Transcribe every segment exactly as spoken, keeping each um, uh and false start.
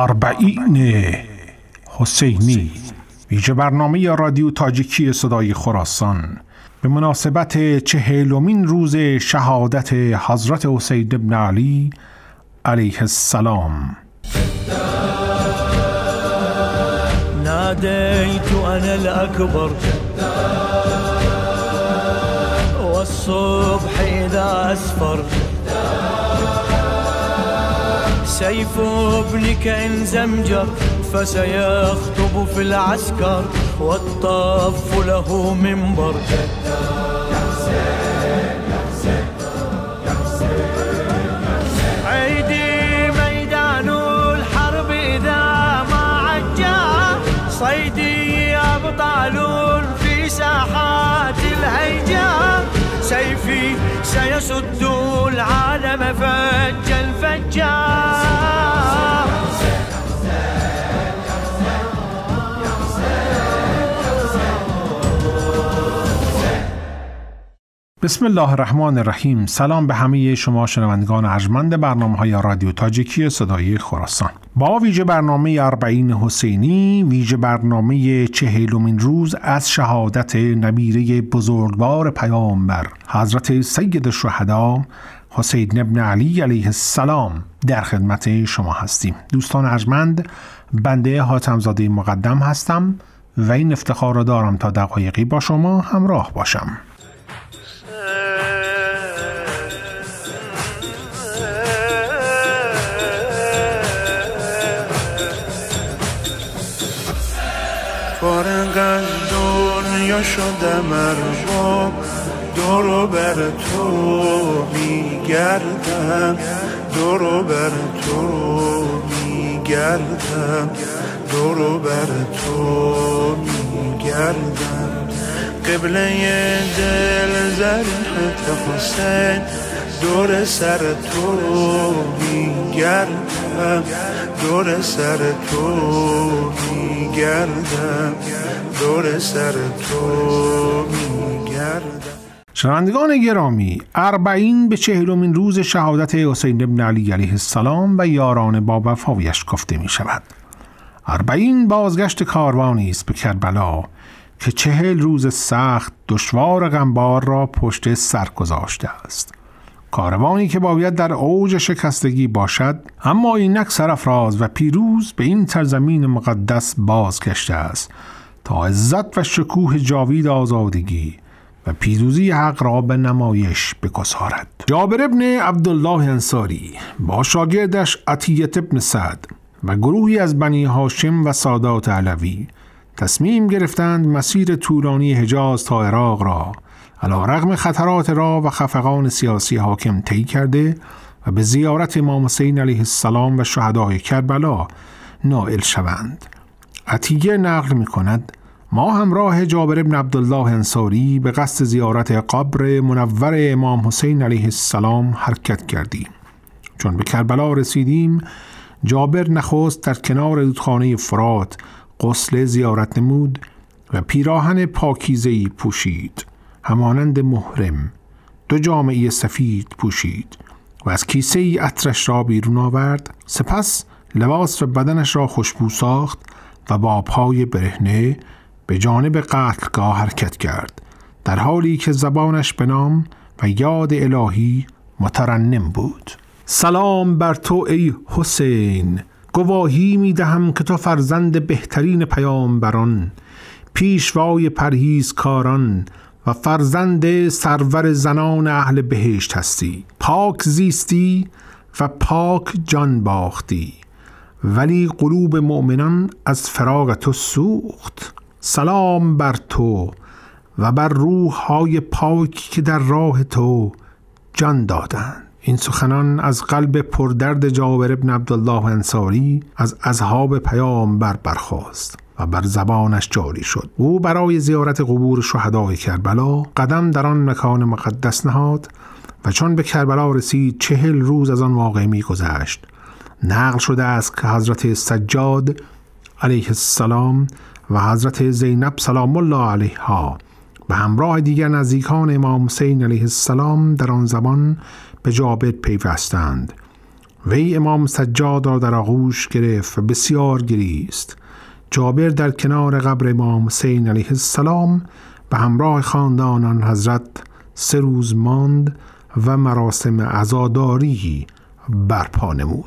اربعین حسینی، ویژه برنامه رادیو تاجیکی صدای خراسان به مناسبت چهلمین روز شهادت حضرت حسین بن علی علیه السلام. ناديت أنا الأكبر والصبح إذا أسفر سيف ابنك إن زمجر فسيخطب في العسكر والطف له منبر. عيدي ميدان الحرب إذا ما عجا صيدي أبطال في ساحات الهيجا سيفي سيسد العالم فجا فجا. بسم الله الرحمن الرحیم. سلام به همه شما شنوندگان ارجمند برنامه‌های رادیو تاجیکی صدای خراسان. با ویژه برنامه اربعین حسینی، ویژه برنامه چهلمین روز از شهادت نبیره بزرگوار پیامبر حضرت سید الشهدا حسین بن علی علیه السلام در خدمت شما هستیم. دوستان ارجمند، بنده حاتم‌زاده مقدم هستم و این افتخار را دارم تا دقایقی با شما همراه باشم. فارغ از دنیا شدم ارباب، دورو بر تو میگردم، دورو بر تو میگردم، دورو بر تو میگردم. قبله دل زریحت حسین دور سر تو میگردم، دور سر تو میگردم، دور سر تو میگردم. شنوندگان گرامی، اربعین به چهلمین روز شهادت حسین بن علی علیه السلام و یاران با وفایش گفته می شود. اربعین بازگشت کاروانی است به کربلا که چهل روز سخت دشوار غمبار را پشت سر گذاشته است. کاروانی که باید در اوج شکستگی باشد، اما اینک سرافراز و پیروز به این سرزمین مقدس بازگشته است تا عزت و شکوه جاوید آزادگی و پیروزی حق را به نمایش بگذارد. جابر ابن عبدالله انصاری با شاگردش عطیة ابن سعد و گروهی از بنی هاشم و سادات علوی تصمیم گرفتند مسیر طولانی حجاز تا عراق را علی رغم خطرات راه و خفقان سیاسی حاکم طی کرده و به زیارت امام حسین علیه السلام و شهدای کربلا نائل شوند. عطیه نقل می کند: ما همراه جابر ابن عبدالله انصاری به قصد زیارت قبر منور امام حسین علیه السلام حرکت کردیم. چون به کربلا رسیدیم، جابر نخست در کنار رودخانه فرات غسل زیارت نمود و پیراهن پاکیزه‌ای پوشید، همانند محرم. دو جامعه سفید پوشید و از کیسه ای عطرش را بیرون آورد. سپس لباس و بدنش را خوشبو ساخت و با پای برهنه به جانب قتلگاه حرکت کرد، در حالی که زبانش به نام و یاد الهی مترنم بود. سلام بر تو ای حسین، گواهی می دهم که تو فرزند بهترین پیامبران، پیشوای پرهیزکاران و فرزند سرور زنان اهل بهشت هستی. پاک زیستی و پاک جان باختی، ولی قلوب مؤمنان از فراق تو سوخت. سلام بر تو و بر روح‌های پاکی که در راه تو جان دادند. این سخنان از قلب پردرد جابر ابن عبدالله انصاری از اصحاب پیامبر برخاست و بر زبانش جاری شد. او برای زیارت قبور شهدای کربلا قدم در آن مکان مقدس نهاد و چون به کربلا رسید چهل روز از آن واقعه می گذشت. نقل شده است که حضرت سجاد علیه السلام و حضرت زینب سلام الله علیها به همراه دیگر نزدیکان امام حسین علیه السلام در آن زمان به جابر پیوستند وی امام سجاد را در آغوش گرفت و بسیار گریست. جابر در کنار قبر امام حسین علیه السلام به همراه خاندانان حضرت سه روز ماند و مراسم عزاداری برپا نمود.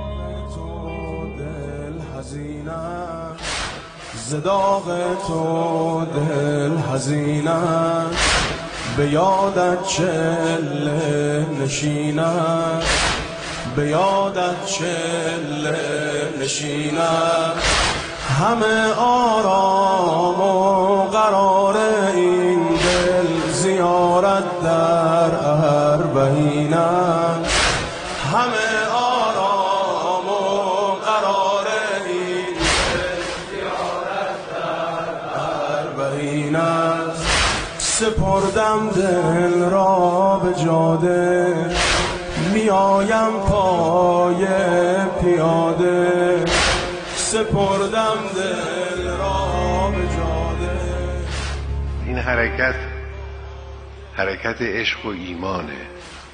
زداغ تو دل حزینم، به یادت چله نشینم، به یادت چله نشینم. همه آرام و قرار این دل زیارت در اربعینم. همه آرام و قرار این دل زیارت در اربعینم. سپردم دل را به جاده، میایم پای پیاده. سپردم دل را به جاده. این حرکت حرکت عشق و ایمانه.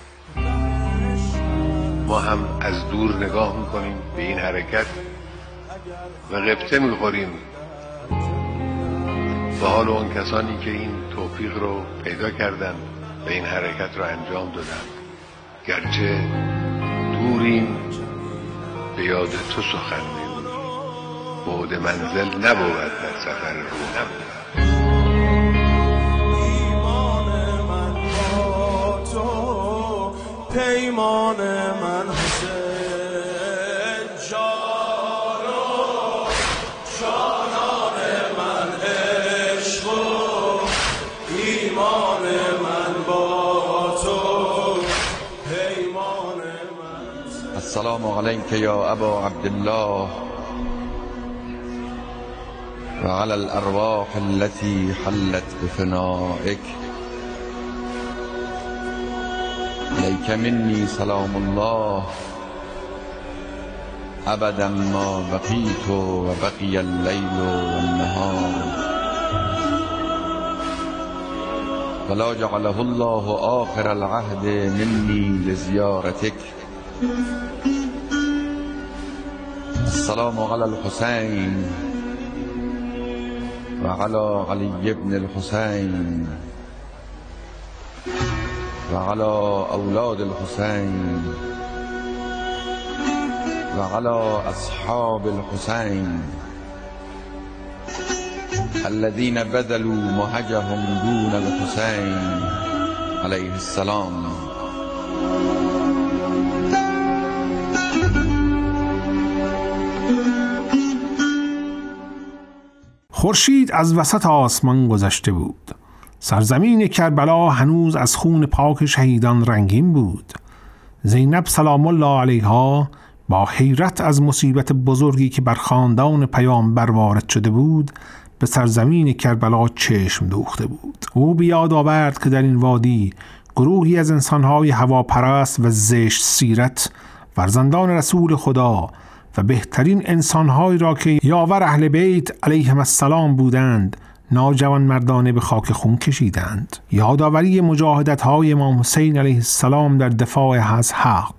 ما هم از دور نگاه میکنیم به این حرکت و غبطه میخوریم به حال اون کسانی که این توفیق رو پیدا کردن و این حرکت رو انجام دادن. گرچه دوریم به یاد تو سخن میگوییم، بعد منزل نبود در سفر روح. ایمان من با تو، پیمان من حسین، جانو جانان من عشق و ایمان من با تو، پیمان من. السلام علیک یا ابا عبدالله و علی الارواح التي حلت بفنائك. الیک منی سلام الله ابدا ما بقیت و بقی اللیل و النهار، ولا جعله الله آخر العهد منی لزیارتك. السلام علی الحسین و علی علی ابن الحسین و علی اولاد الحسین و علی اصحاب الحسین الذين بذلوا مهجهم دون الحسین علیه السلام. خورشید از وسط آسمان گذشته بود. سرزمین کربلا هنوز از خون پاک شهیدان رنگین بود. زینب سلام الله علیها با حیرت از مصیبت بزرگی که بر خاندان پیامبر وارد شده بود به سرزمین کربلا چشم دوخته بود. او بیاد آورد که در این وادی گروهی از انسانهای هواپرست و زشت سیرت، فرزندان رسول خدا و بهترین انسانهایی را که یاور اهل بیت علیهم السلام بودند ناجوان مردانه به خاک خون کشیدند. یادآوری مجاهدت‌های امام حسین علیه السلام در دفاع از حق،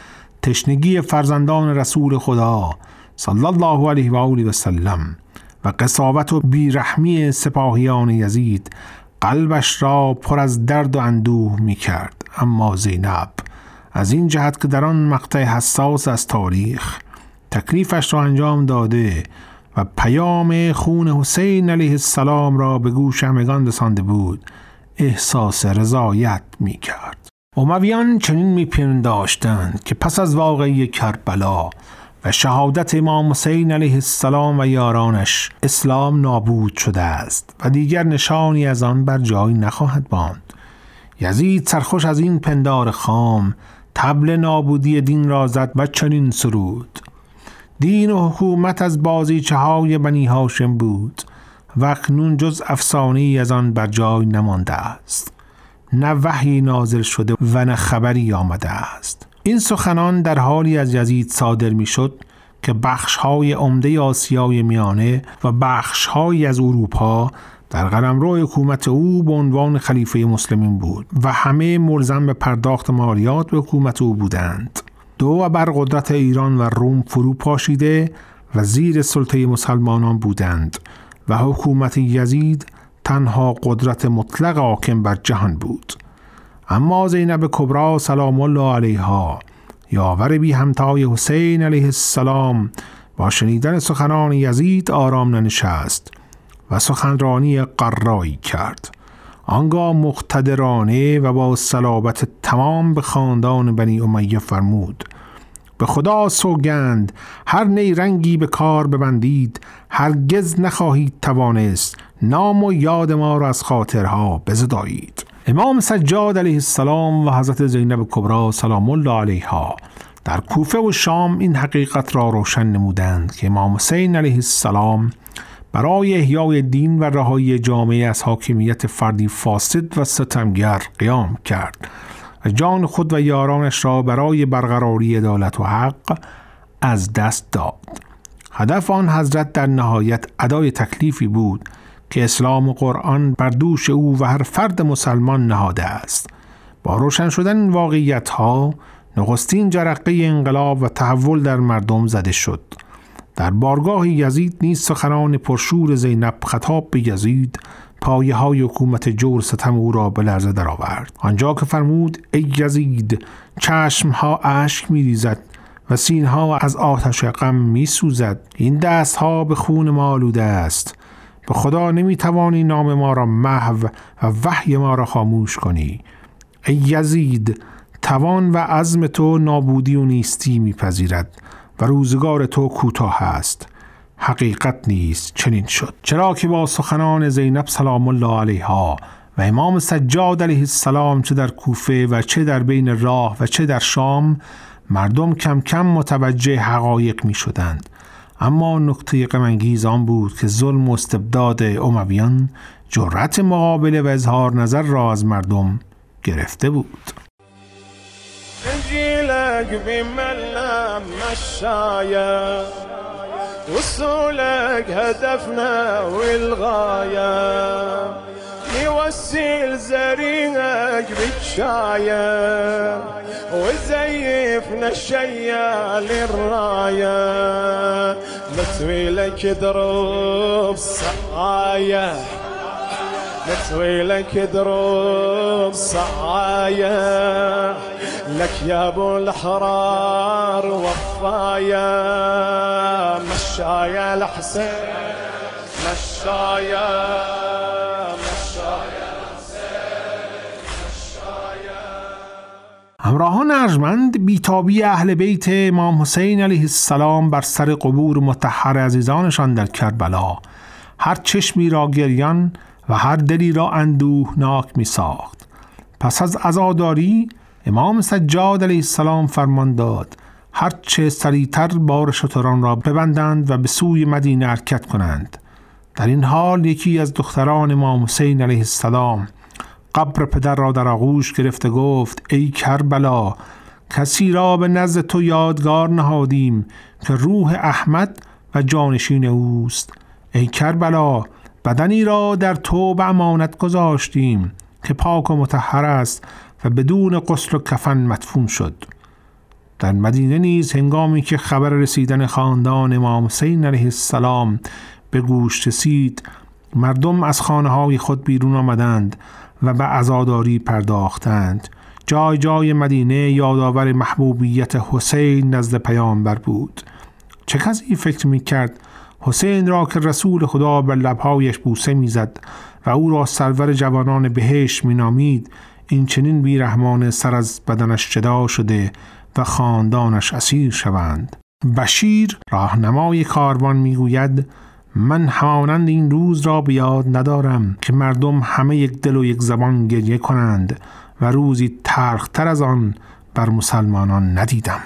تشنگی فرزندان رسول خدا صلی الله علیه و آله و سلم و قساوت و بیرحمی سپاهیان یزید قلبش را پر از درد و اندوه می کرد. اما زینب از این جهت که در آن مقطع حساس از تاریخ تکلیفش را انجام داده و پیام خون حسین علیه السلام را به گوش همگان رسانده بود، احساس رضایت می کرد. امویان چنین می پنداشتند که پس از واقعه کربلا و شهادت امام حسین علیه السلام و یارانش اسلام نابود شده است و دیگر نشانی از آن بر جای نخواهد ماند. یزید سرخوش از این پندار خام طبل نابودی دین را زد و چنین سرود: دین و حکومت از بازیچه های بنی هاشم بود و اکنون جز افسانه‌ای از آن بر جای نمانده است. نه وحی نازل شده و نه خبری آمده است. این سخنان در حالی از یزید صادر می شد که بخش‌های عمده آسیای میانه و بخش‌هایی از اروپا در قلمرو حکومت او به عنوان خلیفه مسلمین بود و همه ملزم به پرداخت مالیات به حکومت او بودند. دو و بر قدرت ایران و روم فرو پاشیده و زیر سلطه مسلمانان بودند و حکومت یزید تنها قدرت مطلق حاکم بر جهان بود. اما زینب کبری سلام الله علیها، یاور بی همتای حسین علیه السلام، با شنیدن سخنان یزید آرام ننشست و سخنرانی قرایی کرد. آنگاه مقتدرانه و با صلابت تمام به خاندان بنی امیه فرمود: به خدا سوگند هر نیرنگی به کار ببندید هرگز نخواهید توانست نام و یاد ما را از خاطرها بزدایید. امام سجاد علیه السلام و حضرت زینب کبری سلام الله علیها در کوفه و شام این حقیقت را روشن نمودند که امام حسین علیه السلام برای احیای دین و رهایی جامعه از حاکمیت فردی فاسد و ستمگر قیام کرد و جان خود و یارانش را برای برقراری عدالت و حق از دست داد. هدف آن حضرت در نهایت ادای تکلیفی بود که اسلام و قرآن بر دوش او و هر فرد مسلمان نهاده است. با روشن شدن این واقعیت‌ها نخستین جرقه انقلاب و تحول در مردم زده شد. در بارگاه یزید نیز سخنان پرشور زینب خطاب به یزید پایه های حکومت جور ستم او را به لرزه درآورد. آنجا که فرمود: ای یزید، چشم ها اشک می ریزد و سینه ها از آتش غم می سوزد. این دست ها به خون ما آلوده است. به خدا نمی توانی نام ما را محو و وحی ما را خاموش کنی. ای یزید، توان و عزم تو نابودی و نیستی می پذیرد و روزگار تو کوتاه است. حقیقت نیست چنین شد. چرا که با سخنان زینب سلام الله علیها و امام سجاد علیه السلام چه در کوفه و چه در بین راه و چه در شام مردم کم کم متوجه حقایق می شدند. اما نکته غم انگیز آن بود که ظلم و استبداد امویان جرأت مقابله و اظهار نظر را از مردم گرفته بود. انجيلك بملام مشاية وصولك هدفنا والغاية نوسل زريقك بتشاية وزيفنا الشيا للراية نتوي لك دروب صعاية نتوي لك دروب صعاية لك يا ابو الحرار وفايا مشايا الحسين مشايا مشايا الحسين مشايا. همراهان ارجمند، بیتابی اهل بیت امام حسین علیه السلام بر سر قبور مطهر عزیزانشان در کربلا هر چشمی را گریان و هر دلی را اندوهناک می ساخت. پس از عزاداری امام سجاد علیه السلام فرمان داد هر چه سریعتر بار شتران را ببندند و به سوی مدینه حرکت کنند. در این حال یکی از دختران امام حسین علیه السلام قبر پدر را در آغوش گرفته گفت: ای کربلا، کسی را به نزد تو یادگار نهادیم که روح احمد و جانشین اوست. ای کربلا، بدنی را در تو به امانت گذاشتیم که پاک و مطهر است و بدون غسل و کفن مدفون شد. در مدینه نیز هنگامی که خبر رسیدن خاندان امام حسین علیه السلام به گوش رسید، مردم از خانه های خود بیرون آمدند و به عزاداری پرداختند. جای جای مدینه یادآور محبوبیت حسین نزد پیامبر بود. چه کسی فکر می کرد حسین را که رسول خدا بر لبهایش بوسه می زد و او را سرور جوانان بهشت می نامید، این چنین بیرحمانه سر از بدنش جدا شده و خاندانش اسیر شوند. بشیر راهنمای کاروان می گوید: من همانند این روز را به یاد ندارم که مردم همه یک دل و یک زبان گریه کنند و روزی تلختر از آن بر مسلمانان ندیدم.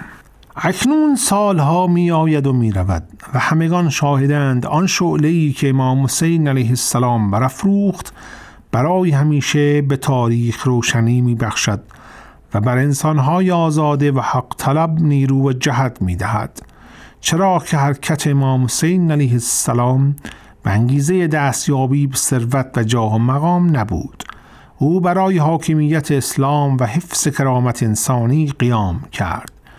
اکنون سالها می آید و می رود و همگان شاهدند آن شعله‌ای که امام حسین علیه السلام برافروخت برای همیشه به تاریخ روشنی می بخشد و بر انسانهای آزاده و حق طلب نیرو و جهت می دهد. چرا که حرکت امام حسین علیه السلام به انگیزه دستیابی به ثروت و جاه و مقام نبود. او برای حاکمیت اسلام و حفظ کرامت انسانی قیام کرد.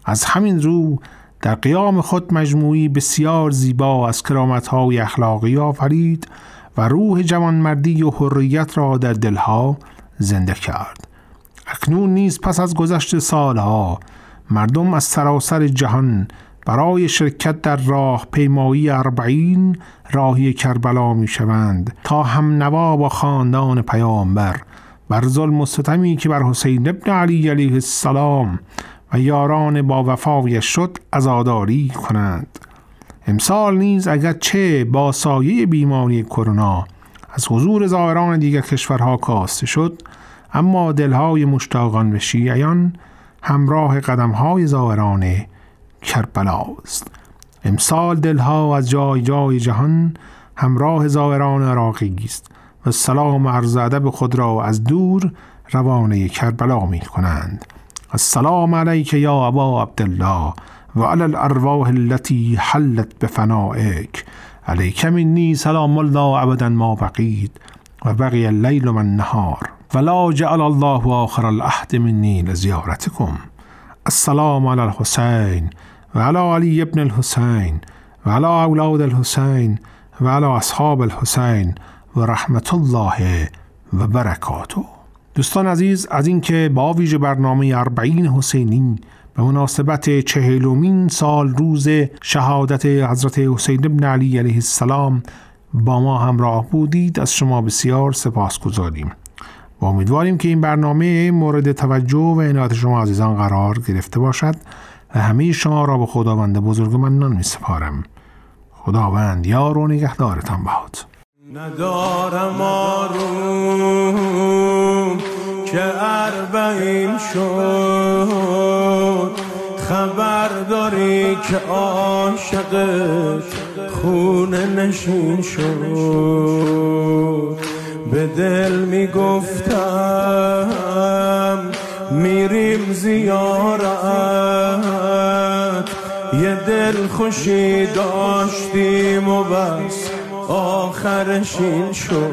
از همین رو در قیام خود مجموعی بسیار زیبا از کرامت‌های اخلاقی آفرید و روح جوانمردی و حریت را در دلها زنده کرد. اکنون نیز پس از گذشت سالها مردم از سراسر جهان برای شرکت در راه پیمایی اربعین راهی کربلا می شوند تا هم نوا با خاندان پیامبر بر ظلم و ستمی که بر حسین ابن علی علیه السلام و یاران با وفایش شد عزاداری کنند. امسال نیز اگرچه با سایه بیماری کرونا از حضور زائران دیگر کشورها کاسته شد، اما دلهای مشتاقان به شیعیان همراه قدمهای زائران کربلا است. امسال دلها از جای جای جهان همراه زائران عراقی است و سلام و عرض ادب خود را از دور روانه کربلا می کنند. السلام علیک یا ابا عبدالله و علی الارواح التي حلت بفنائک، علیک منی سلام الله ابدا ما بقید و بقی اللیل و النهار ولا جعل الله آخر العهد منی لزیارتکم. السلام علی الحسین و علی علی ابن الحسین و علی اولاد الحسین و علی اصحاب الحسین و رحمت الله و برکاته. دوستان عزیز، از اینکه با ویژه برنامه اربعین حسینی به مناسبت چهلمین سال روز شهادت حضرت حسین ابن علی علیه السلام با ما همراه بودید، از شما بسیار سپاسگزاریم و امیدواریم که این برنامه مورد توجه و عنایت شما عزیزان قرار گرفته باشد و همه شما را به خداوند بزرگ منان می سپارم. خداوند یار و نگهدارتان باد. ندارم آروم که اربعین شد، خبر داری که عاشقت خونه نشین شد. به دل می گفتم میریم زیارت، یه دل خوشی داشتیم و بس آخرش این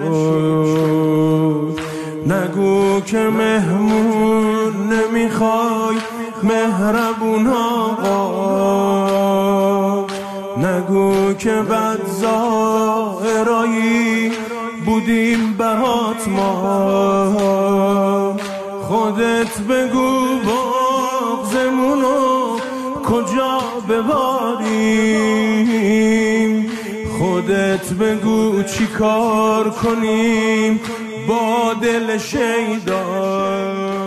شد. نگو که مهمون نمیخوای مهربون آقا، نگو که بد زائرایی بودیم برات ما. خودت بگو بغضمونو کجا بباریم، خودت بگو چی کار کنیم با دل شیدا.